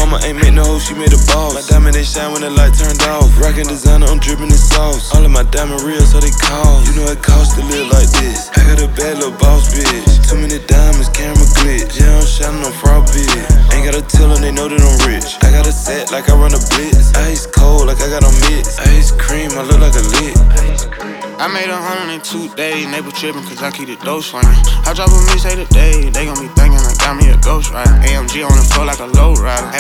mama ain't make no hoe, she made a boss. My diamond, they shine when the light turned off. Rockin' designer, I'm drippin' in sauce. All of my diamond real, so they call. You know it costs to live like this. I got a bad little boss bitch. Too many diamonds, camera glitch. Yeah, I'm shining on fraud bitch. Ain't gotta tell them, they know that I'm rich. I got a set like I run a blitz. Ice cold like I got on mix. Ice cream, I look like a lick. I made 100 in 2 days, neighbor trippin' cause I keep the dough swingin'. I drop a mixtape today, they gon' be thinking I got me a ghost rider. AMG on the floor like a low rider.